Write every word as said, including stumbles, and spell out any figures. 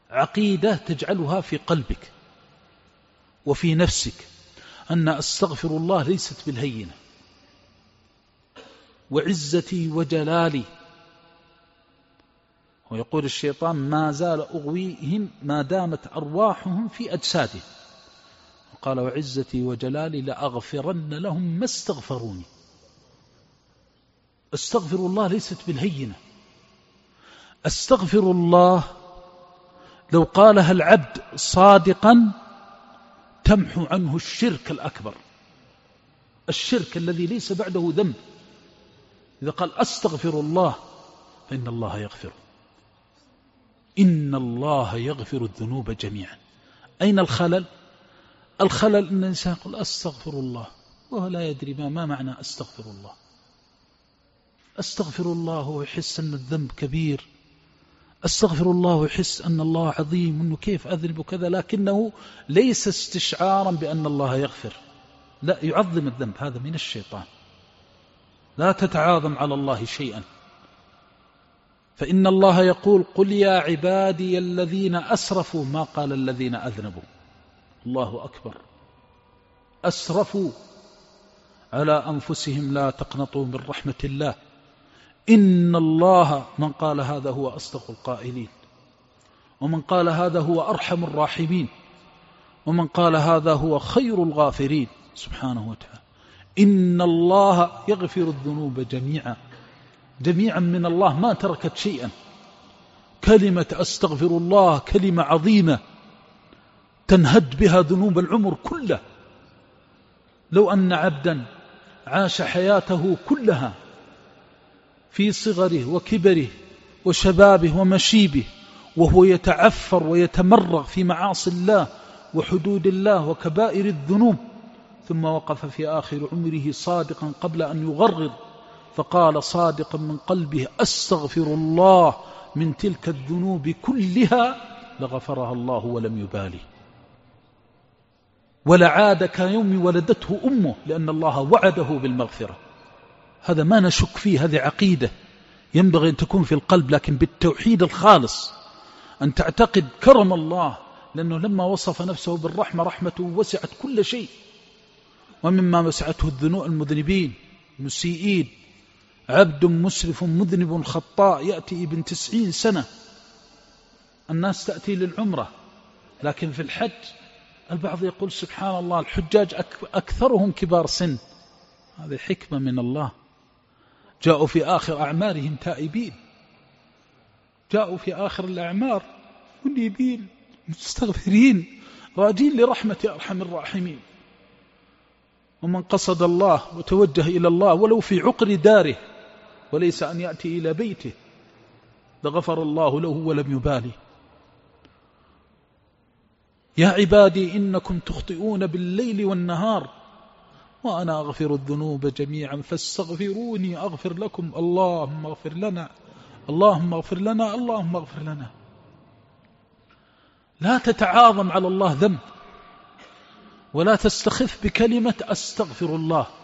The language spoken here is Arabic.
عقيدة تجعلها في قلبك وفي نفسك أن أستغفر الله ليست بالهينة، وعزتي وجلالي. ويقول الشيطان ما زال أغويهم ما دامت أرواحهم في أجسادهم، وقال وعزتي وجلالي لأغفرن لهم ما استغفروني. استغفر الله ليست بالهينة. استغفر الله لو قالها العبد صادقا تمحو عنه الشرك الأكبر، الشرك الذي ليس بعده ذنب. إذا قال أستغفر الله فإن الله يغفر، إن الله يغفر الذنوب جميعا. أين الخلل؟ الخلل أن الإنسان يقول أستغفر الله وهو لا يدري ما, ما معنى أستغفر الله. أستغفر الله ويحس أن الذنب كبير، أستغفر الله ويحس أن الله عظيم أنه كيف أذنب وكذا، لكنه ليس استشعارا بأن الله يغفر، لا، يعظم الذنب. هذا من الشيطان. لا تتعاظم على الله شيئا، فإن الله يقول قل يا عبادي الذين أسرفوا، ما قال الذين أذنبوا. الله أكبر. أسرفوا على أنفسهم لا تقنطوا من رحمة الله، إن الله، من قال هذا هو أصدق القائلين، ومن قال هذا هو أرحم الراحمين، ومن قال هذا هو خير الغافرين سبحانه وتعالى. إن الله يغفر الذنوب جميعا، جميعا من الله ما تركت شيئا. كلمة أستغفر الله كلمة عظيمة تنهد بها ذنوب العمر كله. لو أن عبدا عاش حياته كلها في صغره وكبره وشبابه ومشيبه وهو يتعفر ويتمرغ في معاصي الله وحدود الله وكبائر الذنوب، ثم وقف في آخر عمره صادقا قبل أن يغرر فقال صادقا من قلبه أستغفر الله من تلك الذنوب كلها، لغفرها الله ولم يبالي، ولعاد كيوم ولدته أمه، لأن الله وعده بالمغفرة. هذا ما نشك فيه، هذه عقيدة ينبغي أن تكون في القلب، لكن بالتوحيد الخالص، أن تعتقد كرم الله، لأنه لما وصف نفسه بالرحمة رحمته وسعت كل شيء، ومما وسعته الذنوب المذنبين مسيئين. عبد مسرف مذنب خطاء يأتي ابن تسعين سنة، الناس تأتي للعمرة، لكن في الحج البعض يقول سبحان الله الحجاج أكثرهم كبار سن. هذه حكمة من الله. جاءوا في آخر أعمارهم تائبين، جاءوا في آخر الأعمار منيبين مستغفرين راجين لرحمة أرحم الراحمين. ومن قصد الله وتوجه إلى الله ولو في عقر داره وليس أن يأتي إلى بيته لغفر الله له ولم يبالي. يا عبادي إنكم تخطئون بالليل والنهار وأنا أغفر الذنوب جميعا فاستغفروني أغفر لكم. اللهم اغفر لنا، اللهم اغفر لنا، اللهم اغفر لنا. لا تتعاظم على الله ذنب، ولا تستخف بكلمة أستغفر الله.